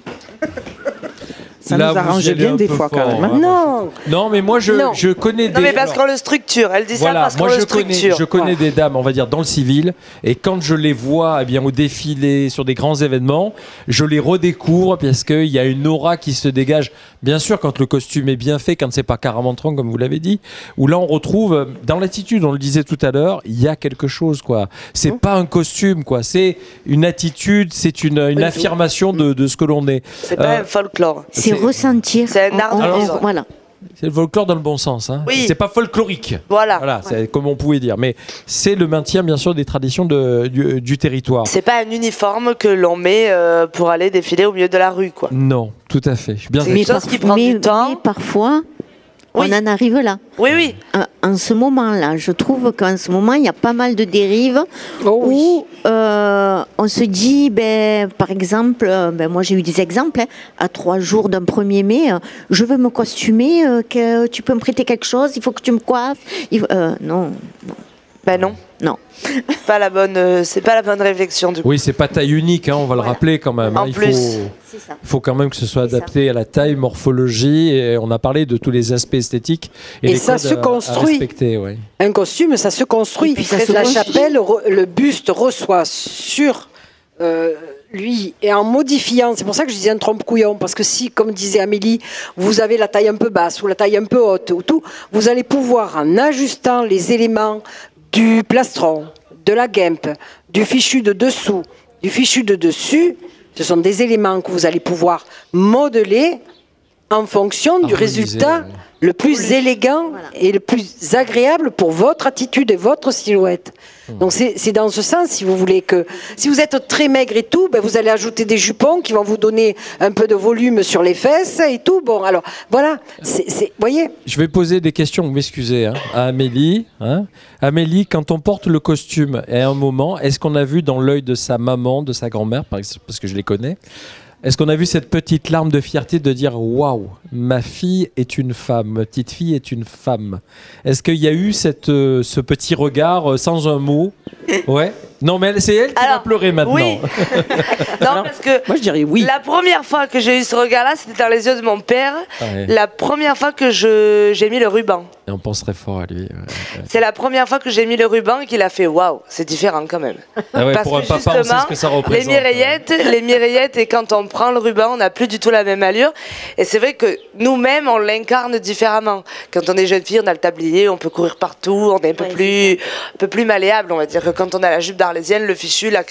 Ça Là, nous arrange bien des fois, fort, quand même. Hein. Non. Non, mais moi, je, non. je connais des... Non, mais parce alors, qu'on le structure. Elle dit voilà, ça parce moi qu'on je le connais, structure. je connais Ouais. des dames, on va dire, dans le civil, et quand je les vois eh bien, au défilé, sur des grands événements, je les redécouvre parce qu'il y a une aura qui se dégage. Bien sûr, quand le costume est bien fait, quand c'est pas caramantrant, comme vous l'avez dit, où là on retrouve, dans l'attitude, on le disait tout à l'heure, il y a quelque chose, quoi. C'est mmh. pas un costume, quoi. C'est une attitude, c'est une, une affirmation de, de ce que l'on est. C'est pas euh, un folklore. C'est, c'est ressentir. C'est un art de vivre. Voilà. C'est le folklore dans le bon sens. Hein. Oui. C'est pas folklorique. Voilà. Voilà, c'est comme on pouvait dire. Mais c'est le maintien, bien sûr, des traditions de, du, du territoire. C'est pas un uniforme que l'on met euh, pour aller défiler au milieu de la rue, quoi. Non, tout à fait. Je suis bien c'est quelque chose qui prend mais, du temps. Mais parfois, oui. on en arrive là. Oui, oui. En, en ce moment-là, je trouve qu'en ce moment, il y a pas mal de dérives oh, oui. où euh, on se dit, ben, par exemple, ben, moi j'ai eu des exemples, hein, à trois jours d'un premier mai, euh, je veux me costumer, euh, que tu peux me prêter quelque chose, il faut que tu me coiffes. Il, euh, non, non. Ben non. Non. Pas la bonne, euh, c'est pas la bonne réflexion du coup. Oui, c'est pas taille unique, hein, on va voilà. le rappeler quand même. En hein, il plus, faut, ça. faut quand même que ce soit c'est adapté ça. à la taille, morphologie, et on a parlé de tous les aspects esthétiques. Et, et les ça codes se à, construit. À respecter, ouais. Un costume, ça se construit. Ça se la construit. chapelle, le buste reçoit sur euh, lui, et en modifiant, c'est pour ça que je disais un trompe-couillon, parce que si, comme disait Amélie, vous avez la taille un peu basse ou la taille un peu haute, ou tout, vous allez pouvoir, en ajustant les éléments du plastron, de la guimpe, du fichu de dessous, du fichu de dessus, ce sont des éléments que vous allez pouvoir modeler en fonction du Harmoniser, résultat ouais. le plus élégant voilà. et le plus agréable pour votre attitude et votre silhouette. Mmh. Donc c'est, c'est dans ce sens, si vous voulez que... Si vous êtes très maigre et tout, ben vous allez ajouter des jupons qui vont vous donner un peu de volume sur les fesses et tout. Bon, alors, voilà, c'est... c'est voyez. Je vais poser des questions, vous m'excusez, hein, à Amélie. Hein. Amélie, quand on porte le costume, à un moment, est-ce qu'on a vu dans l'œil de sa maman, de sa grand-mère, parce que je les connais, est-ce qu'on a vu cette petite larme de fierté de dire « Waouh, ma fille est une femme, ma petite fille est une femme ». Est-ce qu'il y a eu cette, euh, ce petit regard euh, sans un mot? Ouais. Non, mais c'est elle qui Alors, va pleurer maintenant. Oui. non, Alors, parce que moi, je dirais oui. La première fois que j'ai eu ce regard-là, c'était dans les yeux de mon père. Ouais. La première fois que je, j'ai mis le ruban. Et on pense très fort à lui. Ouais, ouais. C'est la première fois que j'ai mis le ruban et qu'il a fait « Waouh, c'est différent quand même ». Ah ouais, parce pour que un papa, on sait ce que ça représente. Les mireillettes, ouais. les mireillettes, et quand on prend le ruban, on n'a plus du tout la même allure. Et c'est vrai que nous-mêmes, on l'incarne différemment. Quand on est jeune fille, on a le tablier, on peut courir partout, on est un peu, ouais, plus, un peu plus malléable. On va dire que quand on a la jupe d'arlésienne, le fichu la...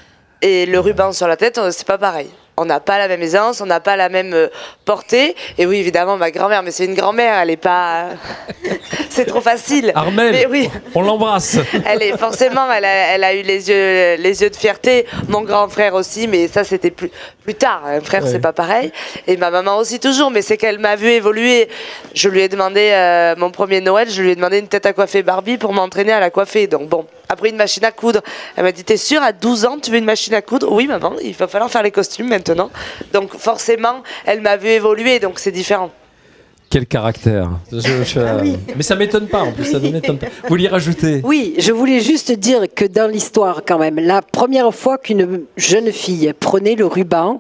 et le ruban sur la tête, c'est pas pareil. On n'a pas la même aisance, on n'a pas la même euh, portée. Et oui, évidemment, ma grand-mère, mais c'est une grand-mère, elle est pas... c'est trop facile. Armelle, mais oui. on l'embrasse. Elle est, forcément, elle a, elle a eu les yeux, les yeux de fierté. Mon grand frère aussi, mais ça, c'était plus, plus tard. Un frère, ouais. c'est pas pareil. Et ma maman aussi, toujours. Mais c'est qu'elle m'a vu évoluer. Je lui ai demandé, euh, mon premier Noël, je lui ai demandé une tête à coiffer Barbie pour m'entraîner à la coiffer. Donc bon, après une machine à coudre. Elle m'a dit, t'es sûre, à douze ans, tu veux une machine à coudre? Oui, maman, il va falloir faire les costumes maintenant. Donc forcément, elle m'a vu évoluer, donc c'est différent. Quel caractère. Je, je, ah oui. Mais ça m'étonne pas, en plus, ça ne m'étonne pas. Vous voulez rajouter? Oui, je voulais juste dire que dans l'histoire, quand même, la première fois qu'une jeune fille prenait le ruban,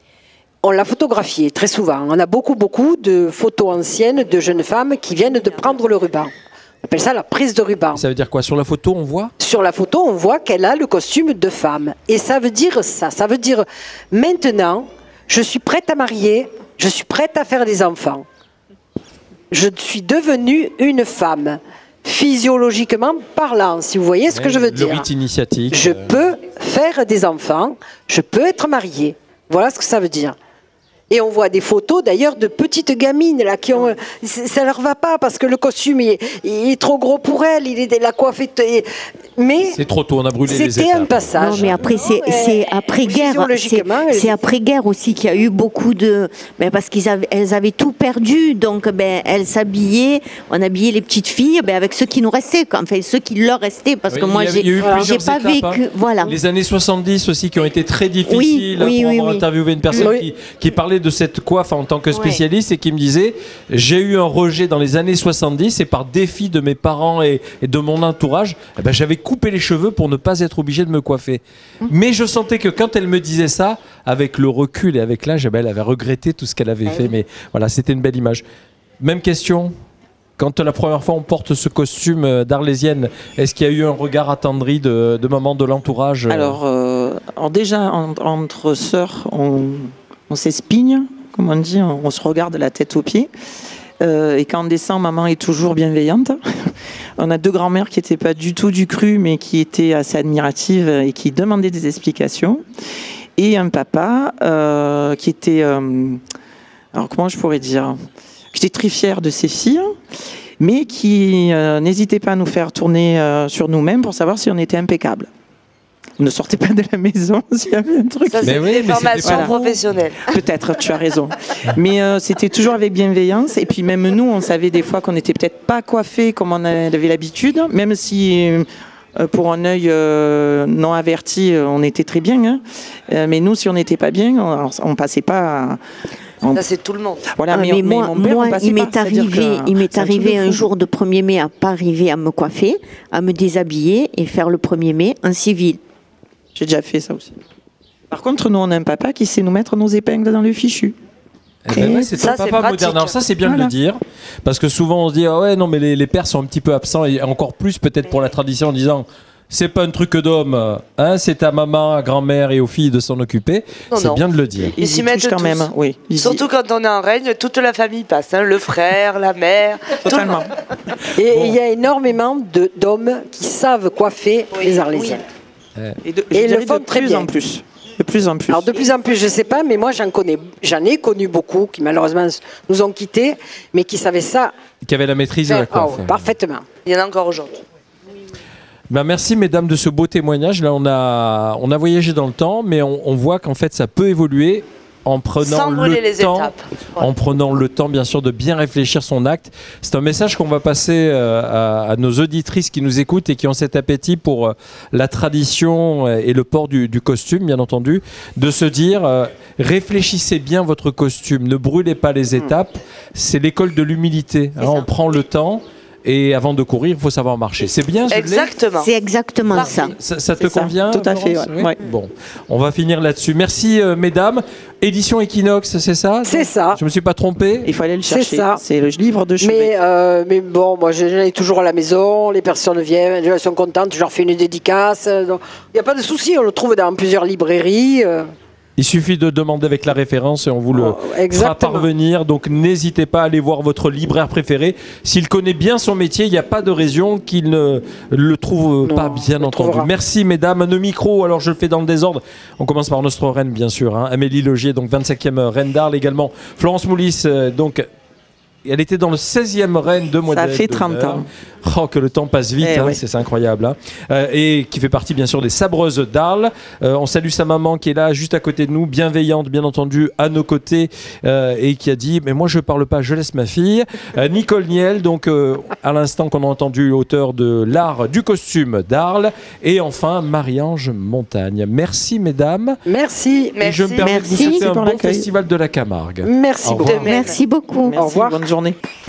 on l'a photographié très souvent. On a beaucoup, beaucoup de photos anciennes de jeunes femmes qui viennent de prendre le ruban. On appelle ça la prise de ruban. Ça veut dire quoi? Sur la photo, on voit? Sur la photo, on voit qu'elle a le costume de femme. Et ça veut dire ça. Ça veut dire, maintenant, je suis prête à marier, je suis prête à faire des enfants. Je suis devenue une femme, physiologiquement parlant, si vous voyez ce ouais, que je veux le dire. Le rite initiatique. Je euh... peux faire des enfants, je peux être mariée. Voilà ce que ça veut dire. Et on voit des photos d'ailleurs de petites gamines là qui ont, ça leur va pas parce que le costume il est, il est trop gros pour elles, il est la coiffe est, mais c'est trop tôt, on a brûlé les étapes. C'était un passage. Non, mais après c'est c'est après guerre, c'est, c'est après guerre aussi qu'il y a eu beaucoup de, ben parce qu'ils avaient, elles avaient tout perdu, donc ben elles s'habillaient, on habillait les petites filles, ben avec ceux qui nous restaient, quoi. Enfin ceux qui leur restaient, parce oui, que moi j'ai, j'ai pas étapes, vécu, hein. Voilà. Les années soixante-dix aussi qui ont été très difficiles. Oui, oui, pour oui, avoir oui. interviewé une personne oui. qui qui parlait de cette coiffe en tant que spécialiste, ouais. Et qui me disait j'ai eu un rejet dans les années soixante-dix et par défi de mes parents et, et de mon entourage, eh ben, j'avais coupé les cheveux pour ne pas être obligé de me coiffer. Mmh. Mais je sentais que quand elle me disait ça, avec le recul et avec l'âge, eh ben, elle avait regretté tout ce qu'elle avait ah fait. Oui. Mais voilà, c'était une belle image. Même question. Quand la première fois on porte ce costume d'Arlésienne, est-ce qu'il y a eu un regard attendri de, de maman, de l'entourage? Alors, euh, alors déjà, en, entre sœurs, on, on s'espigne. Comme on dit, on, on se regarde la tête aux pieds. Euh, et quand on descend, maman est toujours bienveillante. On a deux grand-mères qui n'étaient pas du tout du cru, mais qui étaient assez admiratives et qui demandaient des explications. Et un papa euh, qui était... Euh, alors comment je pourrais dire, qui était très fier de ses filles, mais qui euh, n'hésitait pas à nous faire tourner euh, sur nous-mêmes pour savoir si on était impeccable. Ne sortez pas de la maison s'il y avait un truc. Ça, c'est oui, des formations voilà. professionnelles. Peut-être, tu as raison. Mais euh, c'était toujours avec bienveillance. Et puis même nous, on savait des fois qu'on n'était peut-être pas coiffés comme on avait l'habitude, même si euh, pour un œil euh, non averti, on était très bien. Hein. Euh, mais nous, si on n'était pas bien, on ne passait pas... À, On... Ça, c'est tout le monde. Voilà, ah, mais, mais, mais moi, mon père, moi il m'est pas, arrivé, il m'est arrivé un jour de premier mai à pas arriver à me coiffer, à me déshabiller et faire le premier mai en civil. J'ai déjà fait ça aussi. Par contre, nous, on a un papa qui sait nous mettre nos épingles dans le fichu. Eh ben ouais, c'est ça, un papa pratique. Moderne. Alors ça, c'est bien voilà. de le dire, parce que souvent on se dit ah ouais non mais les, les pères sont un petit peu absents et encore plus peut-être pour la tradition en disant c'est pas un truc d'homme, hein, c'est ta maman, à grand-mère et aux filles de s'en occuper. Non, c'est non. bien de le dire. Ils, Ils s'y mettent quand tous. Même, oui. Ils Surtout y... quand on est en règne, toute la famille passe, hein, le frère, la mère. Totalement. Et il bon. y a énormément de, d'hommes qui savent coiffer oui. les Arlésiennes. Oui. Et, de, et ils le font de très plus bien. En plus. De plus en plus. Alors de plus en plus, je sais pas, mais moi j'en connais, j'en ai connu beaucoup qui malheureusement nous ont quittés, mais qui savaient ça. Qui avaient la maîtrise de la coiffe. Oh, parfaitement. Il y en a encore aujourd'hui. Ben merci mesdames de ce beau témoignage. Là on a on a voyagé dans le temps, mais on, on voit qu'en fait ça peut évoluer en prenant Sans le les temps, étapes. Ouais. en prenant le temps bien sûr de bien réfléchir son acte. C'est un message qu'on va passer euh, à, à nos auditrices qui nous écoutent et qui ont cet appétit pour euh, la tradition et le port du, du costume, bien entendu, de se dire euh, réfléchissez bien votre costume, ne brûlez pas les étapes. Mmh. C'est l'école de l'humilité. Hein, on prend le temps. Et avant de courir, il faut savoir marcher. C'est bien, je exactement. C'est exactement Parfait. ça. Ça, ça te ça. convient? Tout à fait, ouais. Oui. Ouais. Bon, on va finir là-dessus. Merci, euh, mesdames. Édition Equinox, c'est ça? C'est ça. Je me suis pas trompé. Il faut aller le chercher. C'est ça. C'est le livre de chevet. Mais, euh, mais bon, moi, je l'ai toujours à la maison. Les personnes viennent, elles sont contentes. Je leur fais une dédicace. Il n'y a pas de souci. On le trouve dans plusieurs librairies. Euh. Il suffit de demander avec la référence et on vous le oh, fera parvenir. Donc n'hésitez pas à aller voir votre libraire préféré. S'il connaît bien son métier, il n'y a pas de raison qu'il ne le trouve non, pas, bien entendu. Trouvera. Merci mesdames. Nos micros, alors je le fais dans le désordre. On commence par notre reine, bien sûr. Hein. Amélie Logier, donc vingt-cinquième reine d'Arles également. Florence Moulis, euh, donc... Elle était dans le seizième reine de Modèle. Ça fait trente ans. Oh, que le temps passe vite, eh hein, oui. c'est, c'est incroyable. Hein. Euh, et qui fait partie, bien sûr, des Sabreuses d'Arles. Euh, on salue sa maman qui est là, juste à côté de nous, bienveillante, bien entendu, à nos côtés, euh, et qui a dit mais moi, je ne parle pas, je laisse ma fille. Euh, Nicole Niel, donc, euh, à l'instant qu'on a entendu, auteur de l'art du costume d'Arles. Et enfin, Marie-Ange Montagne. Merci, mesdames. Merci. Et Merci. je me permets Merci. de vous souhaiter un bon l'accueil. festival de la Camargue. Merci beaucoup. Merci beaucoup. Merci. Au revoir. Bonne journée.